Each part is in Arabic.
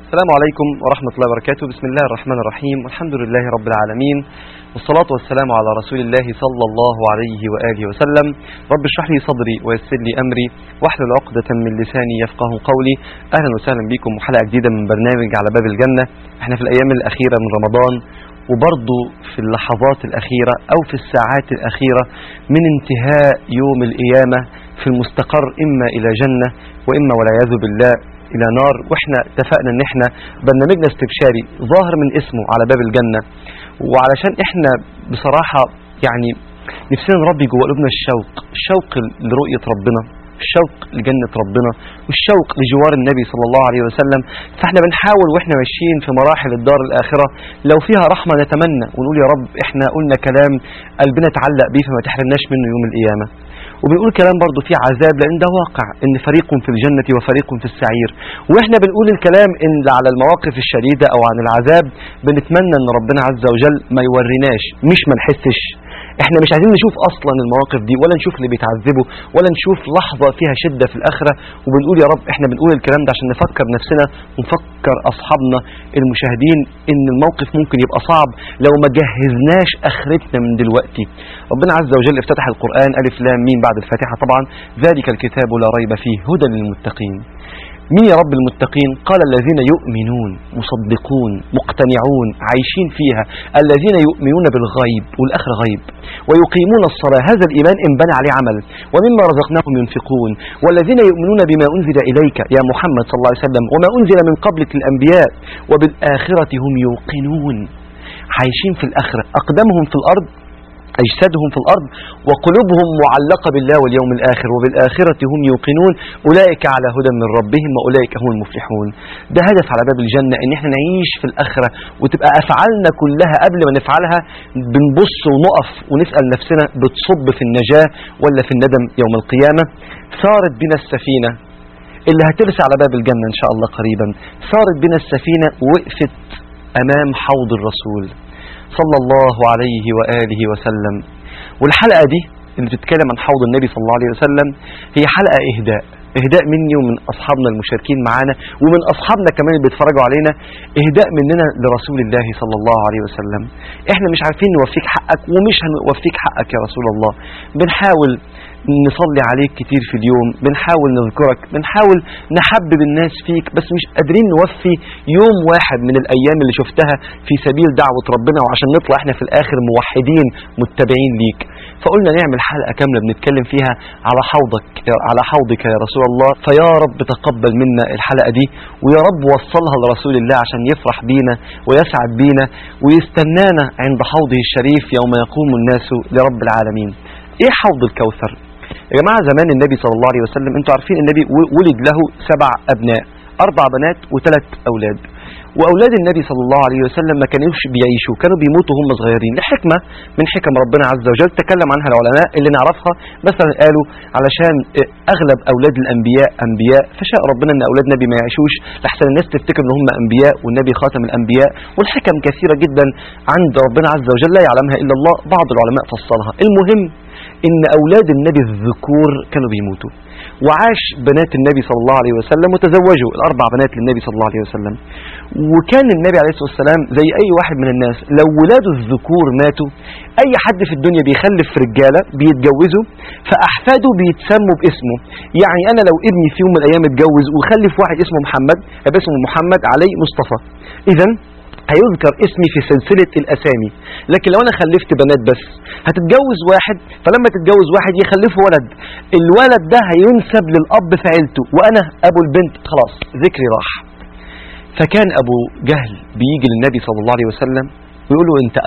السلام عليكم ورحمة الله وبركاته. بسم الله الرحمن الرحيم، والحمد لله رب العالمين، والصلاة والسلام على رسول الله صلى الله عليه وآله وسلم. رب اشرح لي صدري ويسر لي أمري واحلل عقدة من لساني يفقه قولي. أهلا وسهلا بكم وحلقة جديدة من برنامج على باب الجنة. احنا في الأيام الأخيرة من رمضان، وبرضو في اللحظات الأخيرة أو في الساعات الأخيرة من انتهاء يوم القيامة في المستقر إما إلى جنة وإما والعياذ بالله إلى نار. وإحنا اتفقنا إن إحنا برنامجنا استبشاري ظاهر من اسمه على باب الجنة، وعلشان إحنا بصراحة يعني نفسنا نربي جوه قلوبنا الشوق لرؤية ربنا، الشوق لجنة ربنا، والشوق لجوار النبي صلى الله عليه وسلم. فإحنا بنحاول وإحنا ماشيين في مراحل الدار الآخرة لو فيها رحمة نتمنى ونقول يا رب إحنا قلنا كلام قلبنا تعلق بيه فما تحرمناش منه يوم القيامة، وبنقول كلام برضو فيه عذاب لأن ده واقع إن فريق في الجنة وفريق في السعير. وإحنا بنقول الكلام إن على المواقف الشديدة أو عن العذاب بنتمنى إن ربنا عز وجل ما يوريناش، مش ما نحسش. احنا مش عايزين نشوف اصلا المواقف دي ولا نشوف اللي بيتعذبوا ولا نشوف لحظة فيها شدة في الاخرة. وبنقول يا رب احنا بنقول الكلام ده عشان نفكر نفسنا ونفكر اصحابنا المشاهدين ان الموقف ممكن يبقى صعب لو ما جهزناش اخرتنا من دلوقتي. ربنا عز وجل افتتح القرآن ألف لام ميم بعد الفاتحة طبعا، ذلك الكتاب لا ريب فيه هدى للمتقين. مين يا رب المتقين؟ قال الذين يؤمنون مصدقون مقتنعون عايشين فيها، الذين يؤمنون بالغيب والآخر غيب ويقيمون الصلاة، هذا الإيمان إن بنى عليه عمل، ومما رزقناهم ينفقون، والذين يؤمنون بما أنزل إليك يا محمد صلى الله عليه وسلم وما أنزل من قبلك الأنبياء وبالآخرة هم يوقنون. عايشين في الآخرة، أقدامهم في الأرض، أجسادهم في الأرض، وقلوبهم معلقة بالله واليوم الآخر، وبالآخرة هم يوقنون، أولئك على هدى من ربهم وأولئك هم المفلحون. ده هدف على باب الجنة، إن احنا نعيش في الآخرة وتبقى أفعالنا كلها قبل ما نفعلها بنبص ونقف ونسأل نفسنا بتصب في النجاة ولا في الندم يوم القيامة. صارت بنا السفينة اللي هترسى على باب الجنة إن شاء الله قريبا، صارت بنا السفينة ووقفت أمام حوض الرسول صلى الله عليه وآله وسلم. والحلقة دي اللي بتتكلم عن حوض النبي صلى الله عليه وسلم هي حلقة إهداء مني ومن أصحابنا المشاركين معانا ومن أصحابنا كمان اللي بيتفرجوا علينا، إهداء مننا لرسول الله صلى الله عليه وسلم. إحنا مش عارفين نوفيك حقك ومش هنوفيك حقك يا رسول الله. بنحاول نصلي عليك كتير في اليوم، بنحاول نذكرك، بنحاول نحبب الناس فيك، بس مش قادرين نوفي يوم واحد من الأيام اللي شفتها في سبيل دعوة ربنا وعشان نطلع احنا في الآخر موحدين متبعين ليك. فقلنا نعمل حلقة كاملة بنتكلم فيها على حوضك يا رسول الله. فيا رب تقبل منا الحلقة دي، ويا رب وصلها لرسول الله عشان يفرح بينا ويسعد بينا ويستنانا عند حوضه الشريف يوم يقوم الناس لرب العالمين. ايه حوض الكوثر يا جماعة؟ زمان النبي صلى الله عليه وسلم انتوا عارفين النبي ولد له 7 أبناء، 4 بنات و3 أولاد. وأولاد النبي صلى الله عليه وسلم ما كانوش بيعيشوا، كانوا بيموتوا هم صغيرين لحكمة من حكم ربنا عز وجل تكلم عنها العلماء اللي نعرفها. مثلا قالوا علشان أغلب أولاد الأنبياء أنبياء، فشاء ربنا أن أولاد النبي ما يعيشوش لحسن الناس تفتكر أن هم أنبياء والنبي خاتم الأنبياء. والحكم كثيرة جدا عند ربنا عز وجل لا يعلمها إلا الله، بعض العلماء فصلها. المهم إن أولاد النبي الذكور كانوا بيموتوا، وعاش بنات النبي صلى الله عليه وسلم وتزوجوا ال4 بنات للنبي صلى الله عليه وسلم. وكان النبي عليه الصلاة والسلام زي أي واحد من الناس لو ولاده الذكور ماتوا، أي حد في الدنيا بيخلف رجالة بيتجوزوا فأحفاده بيتسموا باسمه. يعني أنا لو ابني في يوم من الأيام اتجوز وخلف واحد اسمه محمد يبقى اسمه محمد علي مصطفى، إذن هيذكر اسمي في سلسلة الأسامي. لكن لو أنا خلفت بنات بس هتتجوز واحد، فلما تتجوز واحد يخلفه ولد، الولد ده هينسب للأب في عيلته وأنا أبو البنت خلاص ذكري راح. فكان أبو جهل بيجي للنبي صلى الله عليه وسلم ويقول له أنت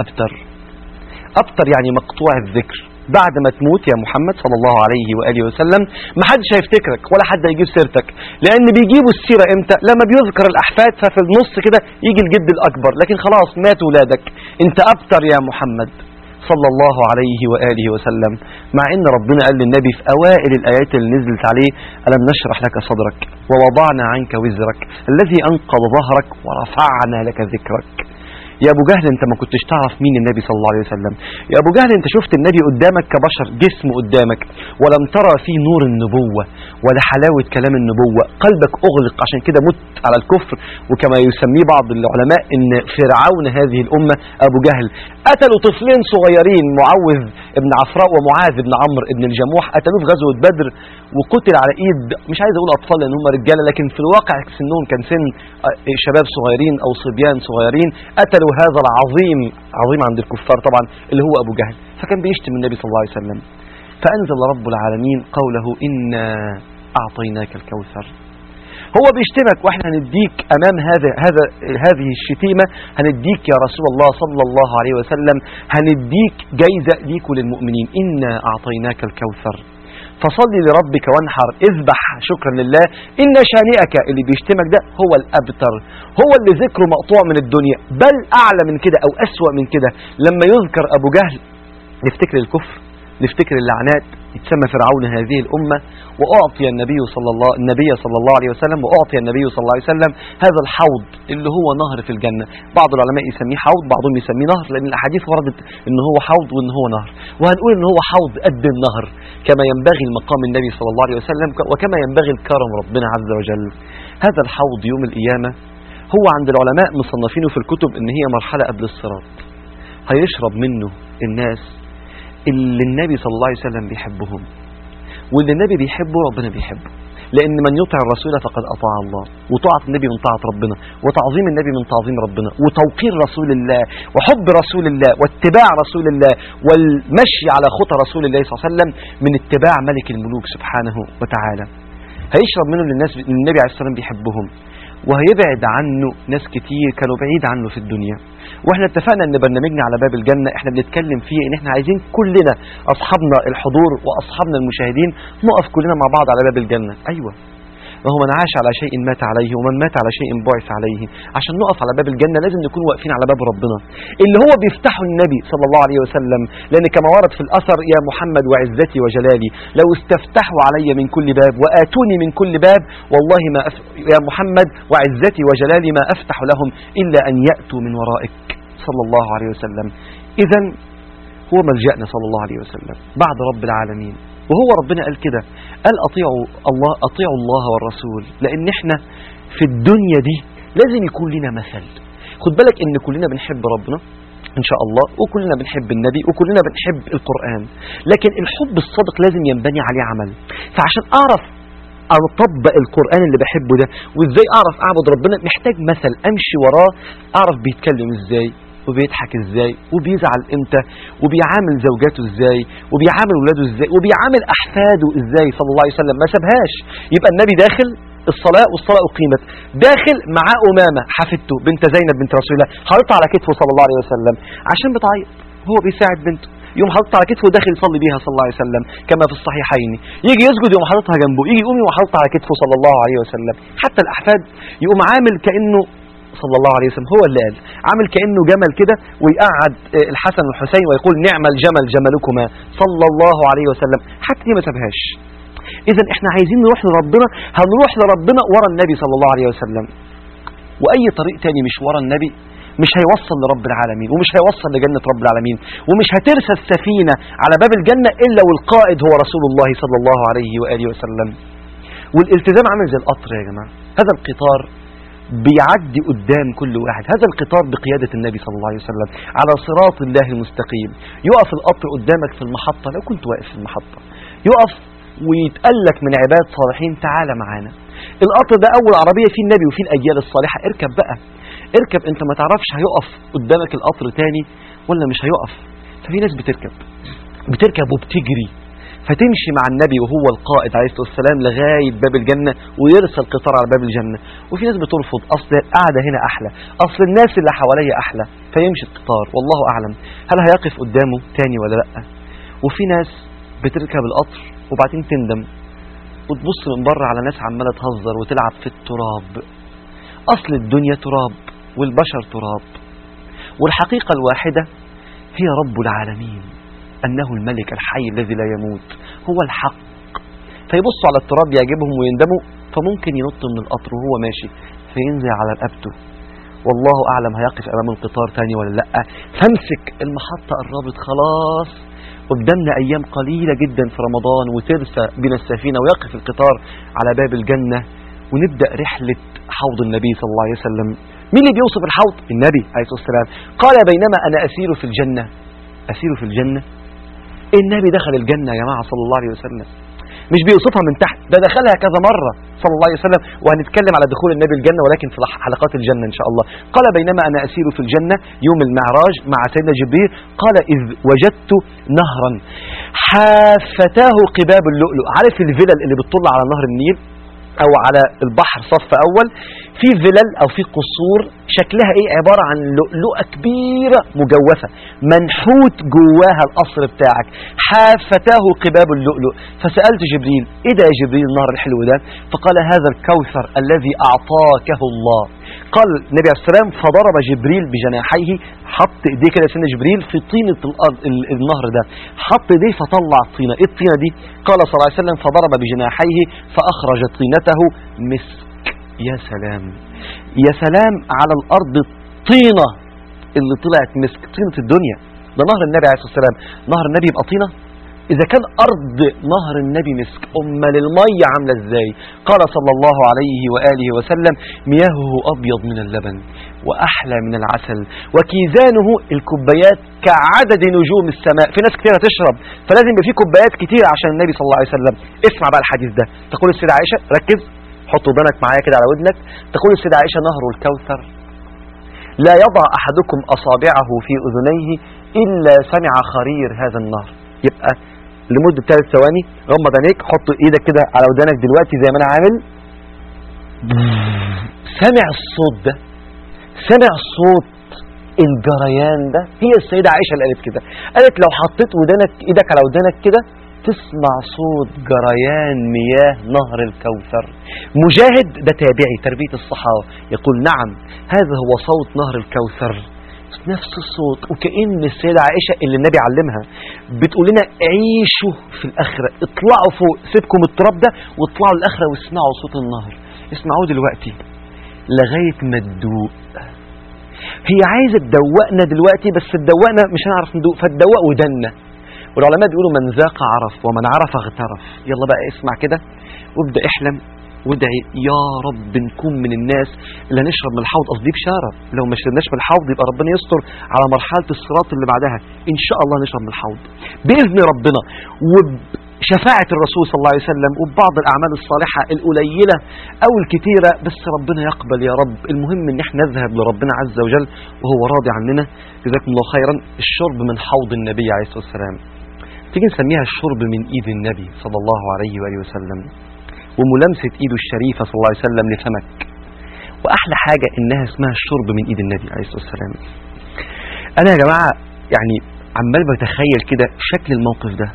أبتر يعني مقطوع الذكر، بعد ما تموت يا محمد صلى الله عليه وآله وسلم ما حدش هيفتكرك ولا حد هيجيب سيرتك، لأن بيجيبوا السيرة إمتى؟ لما بيذكر الأحفاد ففي النص كده يجي الجد الأكبر، لكن خلاص مات ولادك، أنت أبتر يا محمد صلى الله عليه وآله وسلم. مع إن ربنا قال للنبي في أوائل الآيات اللي نزلت عليه ألم نشرح لك صدرك ووضعنا عنك وزرك الذي أنقض ظهرك ورفعنا لك ذكرك. يا ابو جهل انت ما كنتش تعرف مين النبي صلى الله عليه وسلم. يا ابو جهل انت شفت النبي قدامك كبشر، جسم قدامك، ولم ترى فيه نور النبوة ولا حلاوة كلام النبوة، قلبك اغلق، عشان كده مت على الكفر. وكما يسميه بعض العلماء ان فرعون هذه الامة ابو جهل. قتلوا طفلين صغيرين، معوذ ابن عفراء ومعاذ ابن عمرو ابن الجموح، قتلوه في غزوة بدر، وقتل على ايد، مش عايز اقول اطفال لان هم رجاله، لكن في الواقع سنهم كان سن شباب صغيرين او صبيان صغيرين. قتلوا هذا العظيم، عظيم عند الكفار طبعا، اللي هو ابو جهل، فكان بيشتم النبي صلى الله عليه وسلم. فانزل رب العالمين قوله انا اعطيناك الكوثر. هو بيشتمك واحنا هنديك امام هذه الشتيمه، هنديك يا رسول الله صلى الله عليه وسلم، هنديك جايزه ليك وللمؤمنين، انا اعطيناك الكوثر فصلي لربك وانحر، اذبح شكرا لله، إن شانئك، اللي بيشتمك ده هو الأبتر، هو اللي ذكره مقطوع من الدنيا، بل أعلى من كده أو أسوأ من كده. لما يذكر أبو جهل نفتكر الكفر، نفتكر اللعنات، يتسمى فرعون هذه الأمة. وأعطي النبي صلى الله عليه وسلم، وأعطي النبي صلى الله عليه وسلم هذا الحوض اللي هو نهر في الجنة. بعض العلماء يسميه حوض، بعضهم يسميه نهر، لأن الأحاديث وردت إن هو حوض وإن هو نهر، وهنقول إن هو حوض قد النهر كما ينبغي المقام النبي صلى الله عليه وسلم، وكما ينبغي الكرم ربنا عز وجل. هذا الحوض يوم القيامة هو عند العلماء مصنفينه في الكتب إن هي مرحلة قبل الصراط، هيشرب منه الناس اللي النبي صلى الله عليه وسلم بيحبهم، واللي النبي بيحبه ربنا بيحبه، لأن من يطع الرسول فقد أطاع الله، وطاعة النبي من طاعة ربنا، وتعظيم النبي من تعظيم ربنا، وتوقير رسول الله، وحب رسول الله، واتباع رسول الله، والمشي على خطى رسول الله صلى الله عليه وسلم من اتباع ملك الملوك سبحانه وتعالى. هيشرب منه الناس النبي عليه الصلاة والسلام بيحبهم، وهيبعد عنه ناس كتير كانوا بعيد عنه في الدنيا. واحنا اتفقنا ان برنامجنا على باب الجنة احنا بنتكلم فيه ان احنا عايزين كلنا اصحابنا الحضور واصحابنا المشاهدين نقف كلنا مع بعض على باب الجنة. ايوه، وهو من عاش على شيء مات عليه، ومن مات على شيء بعث عليه. عشان نقف على باب الجنة لازم نكون واقفين على باب ربنا اللي هو بيفتحه النبي صلى الله عليه وسلم، لأن كما ورد في الأثر يا محمد وعزتي وجلالي لو استفتحوا علي من كل باب وآتوني من كل باب والله ما يا محمد وعزتي وجلالي ما أفتح لهم إلا أن يأتوا من ورائك صلى الله عليه وسلم. إذا هو ملجأنا صلى الله عليه وسلم بعد رب العالمين، وهو ربنا قال كده، قال أطيعوا الله والرسول، لأن احنا في الدنيا دي لازم يكون لنا مثل. خد بالك ان كلنا بنحب ربنا ان شاء الله، وكلنا بنحب النبي، وكلنا بنحب القرآن، لكن الحب الصادق لازم ينبني عليه عمل. فعشان اعرف اطبق القرآن اللي بحبه ده وازاي اعرف اعبد ربنا محتاج مثل امشي وراه، اعرف بيتكلم ازاي وبيضحك ازاي وبيزعل امتى وبيعامل زوجاته ازاي وبيعامل ولاده ازاي وبيعامل احفاده ازاي صلى الله عليه وسلم. ما سابهاش. يبقى النبي داخل الصلاة والصلاة أقيمت، داخل معاه أمامة حفيدته بنت زينب بنت رسول الله، حاططها على كتفه صلى الله عليه وسلم عشان بتعيط، هو بيساعد بنته، يوم حاططها على كتفه وداخل يصلي بيها صلى الله عليه وسلم كما في الصحيحين. يجي يسجد يوم حاططها جنبه، يجي يقوم يوم حاططها على كتفه صلى الله عليه وسلم. حتى الأحفاد يقوم عامل كأنه صلى الله عليه وسلم هو اللي قال، عامل كأنه جمل كده ويقعد الحسن والحسين ويقول نعم الجمل جملكما صلى الله عليه وسلم. حتى دي ما سابهاش. إذا احنا عايزين نروح لربنا، هنروح لربنا ورا النبي صلى الله عليه وسلم، وأي طريق تاني مش ورا النبي مش هيوصل لرب العالمين، ومش هيوصل لجنة رب العالمين، ومش هترسى السفينة على باب الجنة إلا والقائد هو رسول الله صلى الله عليه وآله وسلم. والالتزام عامل زي القطر يا جماعة، هذا القطار بيعدي قدام كل واحد، هذا القطار بقيادة النبي صلى الله عليه وسلم على صراط الله المستقيم. يقف القطر قدامك في المحطة، لو كنت واقف في المحطة يقف ويتقلك من عباد صالحين تعالى معانا. القطر ده أول عربية فيه النبي وفيه الأجيال الصالحة، اركب بقى اركب، انت ما تعرفش هيقف قدامك القطر تاني ولا مش هيقف. ففي ناس بتركب وبتجري فتمشي مع النبي وهو القائد عليه الصلاة والسلام لغاية باب الجنة ويرسل القطار على باب الجنة. وفي ناس بترفض، أصل القعدة هنا أحلى، أصل الناس اللي حواليا أحلى، فيمشي القطار والله أعلم هل هيقف قدامه تاني ولا لأ. وفي ناس بتركب القطر وبعدين تندم وتبص من بره على ناس عمالة تهزر وتلعب في التراب. أصل الدنيا تراب والبشر تراب، والحقيقة الواحدة هي رب العالمين أنه الملك الحي الذي لا يموت، هو الحق. فيبصوا على التراب يعجبهم ويندموا، فممكن ينط من القطر وهو ماشي فينزل على رقبته والله أعلم هيقف أمام القطار تاني ولا لأ. فامسك المحطة قربت خلاص، قدامنا أيام قليلة جدا في رمضان وترسى بنا السفينة ويقف القطار على باب الجنة ونبدأ رحلة حوض النبي صلى الله عليه وسلم. مين اللي بيوصف الحوض؟ النبي عليه الصلاة والسلام. قال بينما أنا أسير في الجنة. أسير في الجنة؟ النبي دخل الجنة يا جماعة صلى الله عليه وسلم، مش بيوصفها من تحت، ده دخلها كذا مرة صلى الله عليه وسلم، وهنتكلم على دخول النبي الجنة ولكن في حلقات الجنة إن شاء الله. قال بينما أنا أسير في الجنة يوم المعراج مع سيدنا جبريل، قال إذ وجدت نهرا حافتاه قباب اللؤلؤ. عارف الفلل اللي بتطل على نهر النيل أو على البحر صف أول، في فلل أو في قصور شكلها إيه؟ عبارة عن لؤلؤة كبيرة مجوفة منحوت جواها القصر بتاعك، حافتاه قباب اللؤلؤ. فسألت جبريل إيه ده يا جبريل النهر الحلو ده؟ فقال هذا الكوثر الذي أعطاكه الله. قال النبي عليه السلام فضرب جبريل بجناحيه، حط ايديه كده سيدنا جبريل في طينة الأرض النهر ده، حط ايديه فطلع الطينة. ايه الطينة دي؟ قال صلى الله عليه وسلم فضرب بجناحيه فأخرج طينته مسك. يا سلام يا سلام على الأرض الطينة اللي طلعت مسك، طينة الدنيا. ده نهر النبي عليه الصلاة والسلام، نهر النبي يبقى طينة؟ إذا كان أرض نهر النبي مسك، أمال المية عاملة إزاي؟ قال صلى الله عليه وآله وسلم مياهه أبيض من اللبن وأحلى من العسل وكيزانه الكوبايات كعدد نجوم السماء. في ناس كتير هتشرب فلازم يبقى في كوبايات كتير عشان النبي صلى الله عليه وسلم. اسمع بقى الحديث ده. تقول السيدة عائشة، ركز حط ودنك معايا كده على ودنك، تقول السيدة عائشة نهر الكوثر لا يضع أحدكم أصابعه في أذنيه إلا سمع خرير هذا النهر. يبقى لمدة 3 ثواني غمض عينيك، حط ايدك كده على ودانك دلوقتي زي ما انا عامل. سمع الصوت ده؟ سمع صوت الجريان ده؟ هي السيدة عائشة اللي قالت كده، قالت لو حطيت ودانك ايدك على ودانك كده تسمع صوت جريان مياه نهر الكوثر. مجاهد ده تابعي تربية الصحابة يقول نعم هذا هو صوت نهر الكوثر، نفس الصوت. وكأن السيدة عائشة اللي النبي علمها بتقول لنا عيشوا في الآخرة، اطلعوا فوق، سيبكم التراب ده واطلعوا الآخرة واسمعوا صوت النهر. اسمعوا دلوقتي لغاية ما تدوق. هي عايزة تدوقنا دلوقتي بس تدوقنا مش هنعرف ندوق، فتدوق ودنا. والعلماء بيقولوا من ذاق عرف ومن عرف اغترف. يلا بقى اسمع كده وابدأ احلم وادعي يا رب نكون من الناس اللي هنشرب من الحوض. قصدي بشارة لو ما شربناش من الحوض يبقى ربنا يستر على مرحلة الصراط اللي بعدها ان شاء الله نشرب من الحوض بإذن ربنا وبشفاعة الرسول صلى الله عليه وسلم وبعض الأعمال الصالحة القليلة أو الكثيرة، بس ربنا يقبل يا رب. المهم ان احنا نذهب لربنا عز وجل وهو راضي عننا. جزاكم الله خيرا. الشرب من حوض النبي عليه الصلاة والسلام تيجي نسميها الشرب من ايد النبي صلى الله عليه وآله وسلم وملامسة ايده الشريفة صلى الله عليه وسلم لفمك. واحلى حاجة انها اسمها الشرب من ايد النبي عليه الصلاة والسلام. انا يا جماعة يعني عمال بتخيل كده شكل الموقف ده.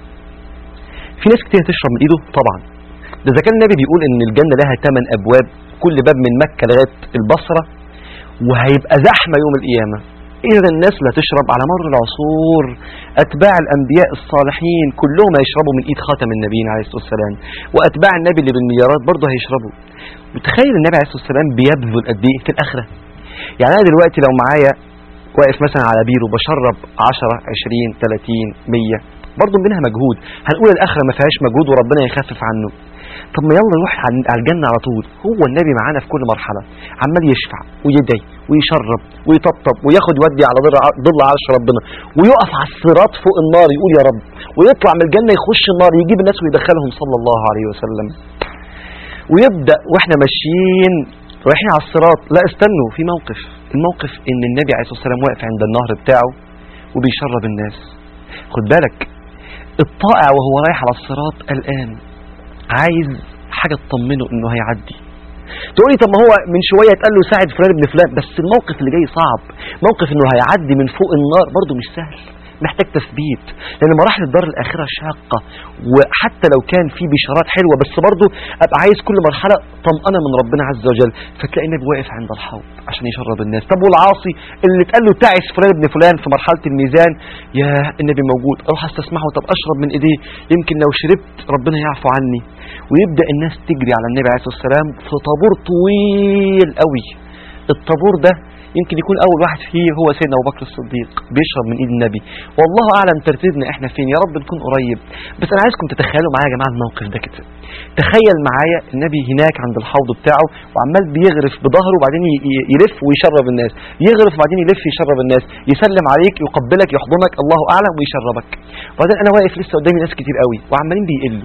في ناس كتير تشرب من ايده طبعا، ده اذا كان النبي بيقول ان الجنة لها 8 ابواب، كل باب من مكة لغاية البصرة، وهيبقى زحمة يوم القيامة. إذا الناس لا تشرب على مر العصور، أتباع الأنبياء الصالحين كلهم هيشربوا من إيد خاتم النبيين عليه الصلاة والسلام، وأتباع النبي اللي بالمليارات برضه هيشربوا. متخيل النبي عليه الصلاة والسلام بيبذل قد إيه في الآخرة؟ يعني أنا دلوقتي لو معايا واقف مثلا على بير وبشرب 10 20 30 100 برضه منها مجهود، هنقول الآخرة ما فيهاش مجهود وربنا يخفف عنه. طب ما يلا نروح على الجنة على طول. هو النبي معانا في كل مرحلة عمال يشفع ويدعي ويشرب ويطبطب وياخد يودي على ظل عرش ربنا، ويقف على الصراط فوق النار يقول يا رب، ويطلع من الجنة يخش النار يجيب الناس ويدخلهم صلى الله عليه وسلم. ويبدأ واحنا ماشيين رايحين على الصراط، لا استنوا في موقف. الموقف ان النبي عليه الصلاة والسلام واقف عند النهر بتاعه وبيشرب الناس. خد بالك الطائع وهو رايح على الصراط الآن عايز حاجة تطمنه انه هيعدي. تقولي طب ما هو من شوية اتقال له ساعد فلان ابن فلان، بس الموقف اللي جاي صعب. موقف انه هيعدي من فوق النار برضه مش سهل، محتاج تثبيت، لان مراحل الدار الاخرة شاقة. وحتى لو كان في بشارات حلوة بس برضه ابقى عايز كل مرحلة طمأنة من ربنا عز وجل. فتلاقي النبي واقف عند الحوض عشان يشرب الناس. طب والعاصي اللي اتقال له تعس فلان ابن فلان في مرحلة الميزان، يا النبي موجود اروح استسمحه، طب اشرب من ايديه يمكن لو شربت ربنا يعفو عني. ويبدأ الناس تجري على النبي عليه الصلاة والسلام في طابور طويل قوي. الطابور ده يمكن يكون أول واحد فيه هو سيدنا أبو بكر الصديق بيشرب من إيد النبي. والله أعلم ترتيبنا إحنا فين، يا رب نكون قريب. بس أنا عايزكم تتخيلوا معايا يا جماعة الموقف ده كده. تخيل معايا النبي هناك عند الحوض بتاعه وعمال بيغرف بظهره وبعدين يلف ويشرب الناس، يغرف وبعدين يلف يشرب الناس، يسلم عليك يقبلك يحضنك الله أعلم ويشربك. وبعدين أنا واقف لسه قدامي ناس كتير قوي وعمالين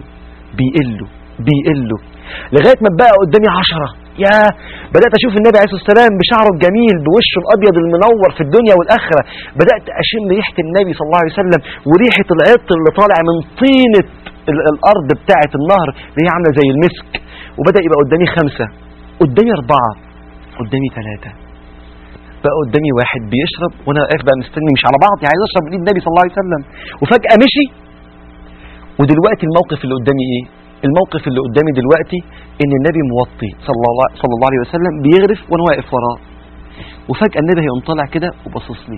بيقلوا لغاية ما بقى قدامي 10. يا بدأت أشوف النبي عليه الصلاة والسلام بشعره الجميل بوشه الأبيض المنور في الدنيا والآخرة. بدأت أشم ريحة النبي صلى الله عليه وسلم وريحة العطر اللي طالع من طينة الأرض بتاعة النهر اللي هي عاملة زي المسك. وبدأ يبقى قدامي 5، قدامي 4، قدامي 3، بقى قدامي 1 بيشرب وأنا واقف بقى مستني مش على بعض، عايز أشرب من النبي صلى الله عليه وسلم. وفجأة مشي. ودلوقتي الموقف اللي قدامي إيه؟ الموقف اللي قدامي دلوقتي ان النبي موطي صلى الله عليه وسلم بيغرف وانا واقف وراه. وفجأة النبي هيقوم طالع كده وبصص لي،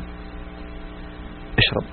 اشرب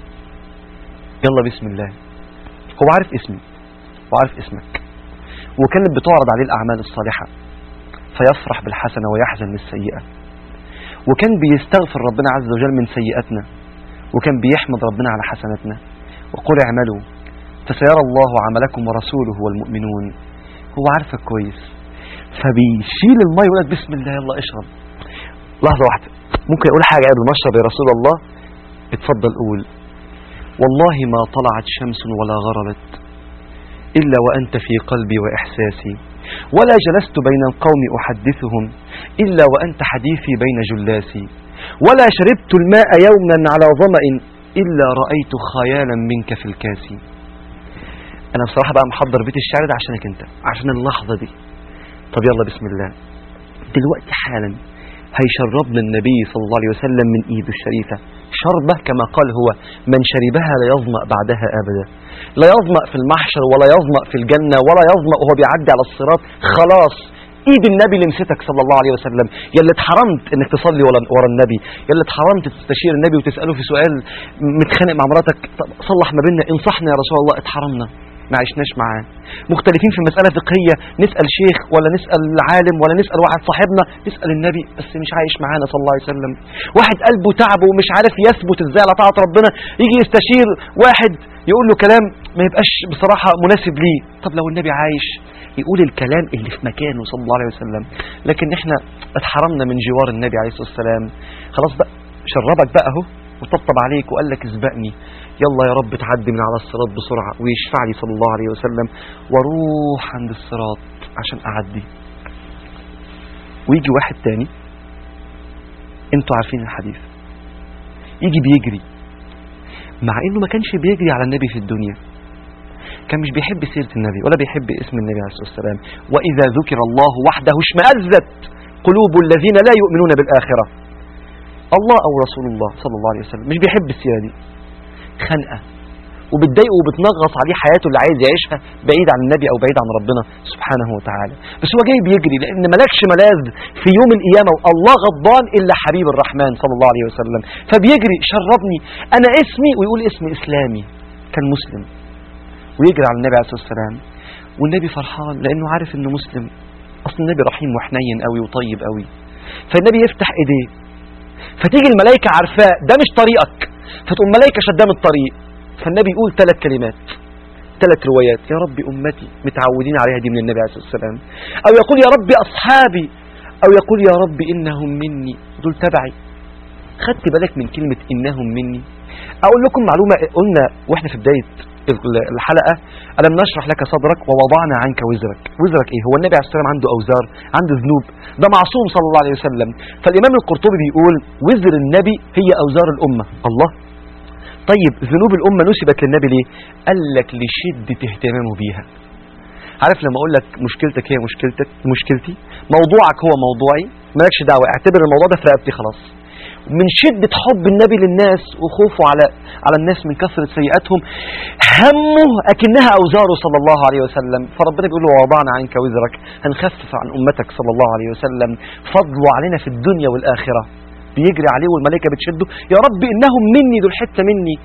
يلا بسم الله. هو عارف اسمي وعارف اسمك، وكانت بتعرض عليه الأعمال الصالحة فيفرح بالحسنة ويحزن للسيئة، وكان بيستغفر ربنا عز وجل من سيئاتنا، وكان بيحمد ربنا على حسناتنا. وقل اعملوا فسيرى الله عملكم ورسوله والمؤمنون. هو عارفك كويس فبيشيل الماء ويقول لك بسم الله يلا اشرب. لحظة واحدة، ممكن يقول حاجة قبل ما اشرب يا رسول الله؟ اتفضل قول. والله ما طلعت شمس ولا غربت إلا وأنت في قلبي وإحساسي، ولا جلست بين القوم أحدثهم إلا وأنت حديثي بين جلاسي، ولا شربت الماء يوما على ظمأ إلا رأيت خيالا منك في الكاسي. أنا بصراحة بقى محضر بيت الشعر ده عشانك أنت، عشان اللحظة دي. طب يلا بسم الله. دلوقتي حالا هيشربنا النبي صلى الله عليه وسلم من إيده الشريفة شربة كما قال هو: من شربها لا يظمأ بعدها أبدا. لا يظمأ في المحشر ولا يظمأ في الجنة ولا يظمأ وهو بيعدي على الصراط. خلاص ايد النبي لمستك صلى الله عليه وسلم. يلي اتحرمت انك تصلي ورا النبي، يلي اتحرمت تستشير النبي وتسأله في سؤال متخانق مع مراتك، صلح ما بيننا، انصحنا يا رسول الله. اتحرمنا، ما عشناش معاه، مختلفين في مسألة فقهية، نسأل شيخ ولا نسأل عالم ولا نسأل واحد صاحبنا، نسأل النبي بس مش عايش معانا صلى الله عليه وسلم. واحد قلبه تعبه ومش عارف يثبت ازاي على طاعة ربنا، يجي يستشير واحد يقول له كلام ما يبقاش بصراحة مناسب ليه. طب لو النبي عايش يقول الكلام اللي في مكانه صلى الله عليه وسلم. لكن احنا اتحرمنا من جوار النبي عليه الصلاة والسلام. خلاص بقى شربك بقى اهو وطبطب عليك وقال لك اسبقني، يلا يا رب تعدي من على الصراط بسرعة، ويشفع لي صلى الله عليه وسلم واروح عند الصراط عشان اعدي. ويجي واحد تاني، انتوا عارفين الحديث، يجي بيجري، مع انه ما كانش بيجري على النبي في الدنيا، كان مش بيحب سيرة النبي ولا بيحب اسم النبي عليه الصلاة والسلام. وإذا ذكر الله وحده اشمأزت قلوب الذين لا يؤمنون بالآخرة. الله أو رسول الله صلى الله عليه وسلم مش بيحب السيرة دي، خنقة وبتضايقه وبتنغص عليه حياته اللي عايز يعيشها بعيد عن النبي أو بعيد عن ربنا سبحانه وتعالى. بس هو جاي بيجري لأن ملكش ملاذ في يوم القيامة، والله غضبان إلا حبيب الرحمن صلى الله عليه وسلم. فبيجري شربني أنا اسمي، ويقول اسم إسلامي كان مسلم، ويجري على النبي عليه الصلاة والسلام. والنبي فرحان لأنه عارف إنه مسلم. أصل النبي رحيم وحنين قوي وطيب قوي. فالنبي يفتح إيديه فتيجي الملائكة عارفاه ده مش طريقك، فتقوم ملائكة شدام الطريق. فالنبي يقول 3 كلمات، 3 روايات: يا رب أمتي، متعودين عليها دي من النبي عليه الصلاة والسلام، أو يقول يا رب أصحابي، أو يقول يا رب إنهم مني، دول تبعي. خدت بالك من كلمة إنهم مني؟ أقول لكم معلومة قلنا وإحنا في بداية الحلقة: ألم نشرح لك صدرك ووضعنا عنك وزرك. وزرك إيه؟ هو النبي عليه الصلاة والسلام عنده أوزار، عنده ذنوب، ده معصوم صلى الله عليه وسلم. فالإمام القرطبي بيقول وزر النبي هي أوزار الأمة. الله، طيب ذنوب الأمة نسبت للنبي ليه؟ قال لك لشدة اهتمامه بيها. عارف لما أقول لك مشكلتك هي مشكلتي، موضوعك هو موضوعي، مالكش دعوة، اعتبر الموضوع ده في رقبتي خلاص. من شدة حب النبي للناس وخوفه على الناس من كثرة سيئاتهم، همه أكنها أوزاره صلى الله عليه وسلم. فربنا بيقول له ووضعنا عنك وزرك، هنخفف عن أمتك صلى الله عليه وسلم، فضله علينا في الدنيا والآخرة. بيجري عليه والملائكة بتشده: يا رب إنهم مني، دول حتة مني.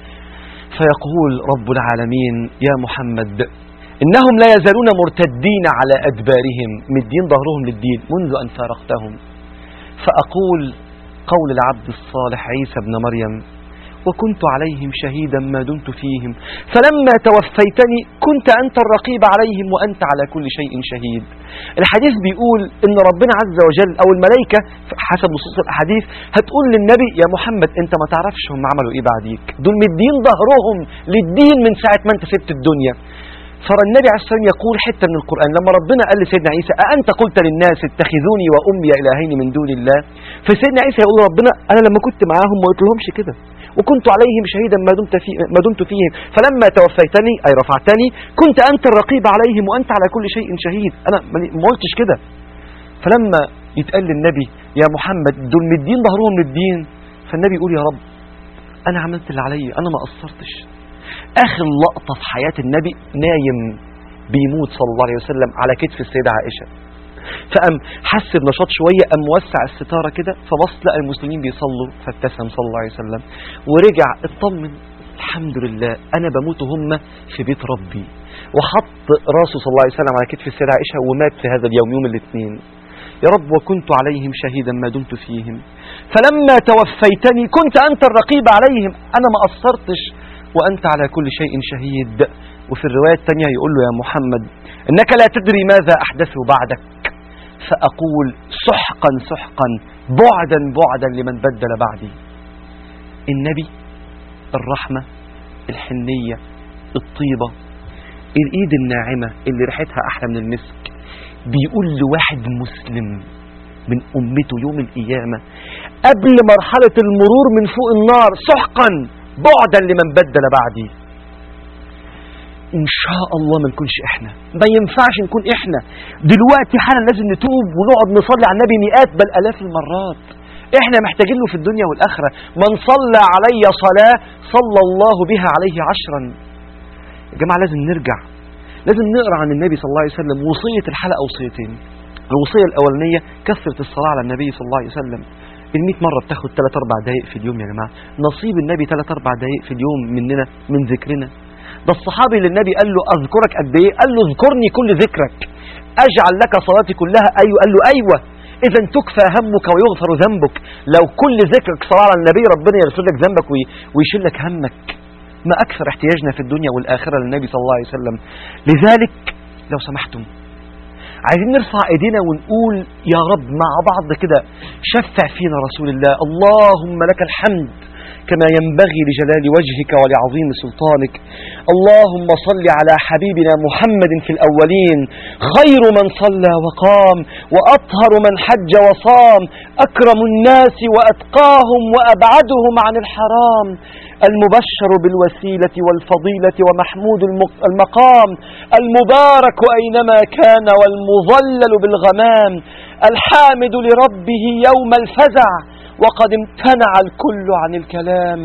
فيقول رب العالمين: يا محمد إنهم لا يزالون مرتدين على أدبارهم، مدين ظهرهم للدين منذ أن فارقتهم. فأقول قول العبد الصالح عيسى بن مريم: وكنت عليهم شهيدا ما دمت فيهم فلما توفيتني كنت أنت الرقيب عليهم وأنت على كل شيء شهيد. الحديث بيقول إن ربنا عز وجل أو الملائكة حسب نصوص الأحاديث هتقول للنبي: يا محمد أنت ما تعرفش هم عملوا إيه بعديك، دول مدين ظهرهم للدين من ساعة ما أنت سبت الدنيا. فالنبي عليه الصلاة والسلام يقول حتة من القرآن لما ربنا قال لسيدنا عيسى: أأنت قلت للناس اتخذوني وأمي إلهين من دون الله؟ فسيدنا عيسى يقول: ربنا أنا لما كنت معاهم ما قلت لهمش كده، وكنت عليهم شهيدا ما دمت فيهم فلما توفيتني أي رفعتني كنت أنت الرقيب عليهم وأنت على كل شيء شهيد. أنا ما قلتش كده. فلما يتقال للنبي: يا محمد دول مدين ظهرهم للدين، فالنبي يقول: يا رب أنا عملت اللي علي، أنا ما قصرتش. آخر لقطة في حياة النبي نايم بيموت صلى الله عليه وسلم على كتف السيدة عائشة، فقام حس بنشاط شوية، قام موسع الستارة كده فبص لقى المسلمين بيصلوا فابتسم صلى الله عليه وسلم ورجع اطمن: الحمد لله أنا بموت وهم في بيت ربي. وحط راسه صلى الله عليه وسلم على كتف السيدة عائشة ومات في هذا اليوم يوم الاثنين. يا رب وكنت عليهم شهيدا ما دمت فيهم فلما توفيتني كنت أنت الرقيب عليهم، أنا ما قصرتش وأنت على كل شيء شهيد. وفي الرواية الثانية يقول له: يا محمد إنك لا تدري ماذا أحدثوا بعدك، فأقول سحقا سحقا بعدا بعدا لمن بدل بعدي. النبي الرحمة، الحنية، الطيبة، الإيد الناعمة اللي ريحتها أحلى من المسك، بيقول لواحد مسلم من أمته يوم القيامة قبل مرحلة المرور من فوق النار: سحقا بعدا لمن بدل بعدي. إن شاء الله ما نكونش إحنا، ما ينفعش نكون إحنا دلوقتي حالا. لازم نتوب ونقعد نصلي على النبي مئات بل آلاف المرات. إحنا محتاجين له في الدنيا والآخرة. من صلى علي صلاة صلى الله بها عليه 10. يا جماعة لازم نرجع، لازم نقرأ عن النبي صلى الله عليه وسلم. وصية الحلقة وصيتين. الوصية الأولانية كثرة الصلاة على النبي صلى الله عليه وسلم. 100 مرة بتاخد 3-4 دقائق في اليوم. يا جماعة نصيب النبي 3-4 دقائق في اليوم مننا من ذكرنا. ده الصحابي اللي النبي قال له: أذكرك قد إيه؟ قال له: اذكرني كل ذكرك أجعل لك صلاتي كلها. أيوة. قال له: أيوة إذا تكفى همك ويغفر ذنبك. لو كل ذكرك صلاة على النبي ربنا يغفر لك ذنبك ويشيل لك همك. ما أكثر احتياجنا في الدنيا والآخرة للنبي صلى الله عليه وسلم. لذلك لو سمحتم عايزين نرفع ايدينا ونقول: يا رب مع بعض كده شفع فينا رسول الله. اللهم لك الحمد كما ينبغي لجلال وجهك ولعظيم سلطانك. اللهم صل على حبيبنا محمد في الأولين، خير من صلى وقام، وأطهر من حج وصام، أكرم الناس وأتقاهم وأبعدهم عن الحرام، المبشر بالوسيلة والفضيلة ومحمود المقام، المبارك أينما كان والمظلل بالغمام، الحامد لربه يوم الفزع وقد امتنع الكل عن الكلام.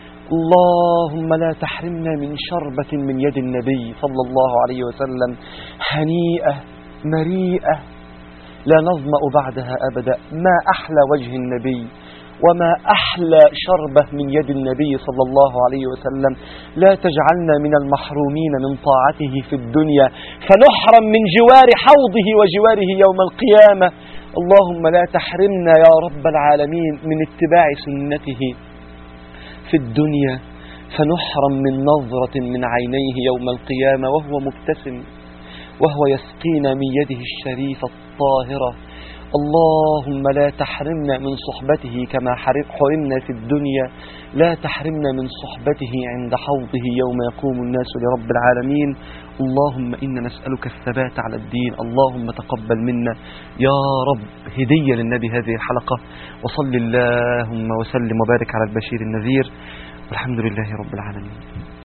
اللهم لا تحرمنا من شربة من يد النبي صلى الله عليه وسلم، هنيئة مريئة لا نظمأ بعدها أبدا. ما أحلى وجه النبي وما أحلى شربة من يد النبي صلى الله عليه وسلم. لا تجعلنا من المحرومين من طاعته في الدنيا فنحرم من جوار حوضه وجواره يوم القيامة. اللهم لا تحرمنا يا رب العالمين من اتباع سنته في الدنيا فنحرم من نظرة من عينيه يوم القيامة وهو مبتسم وهو يسقينا من يده الشريفة الطاهرة. اللهم لا تحرمنا من صحبته كما حرمنا في الدنيا، لا تحرمنا من صحبته عند حوضه يوم يقوم الناس لرب العالمين. اللهم إنا نسألك الثبات على الدين. اللهم تقبل منا يا رب. هدية للنبي هذه الحلقة، وصل اللهم وسلم وبارك على البشير النذير، والحمد لله رب العالمين.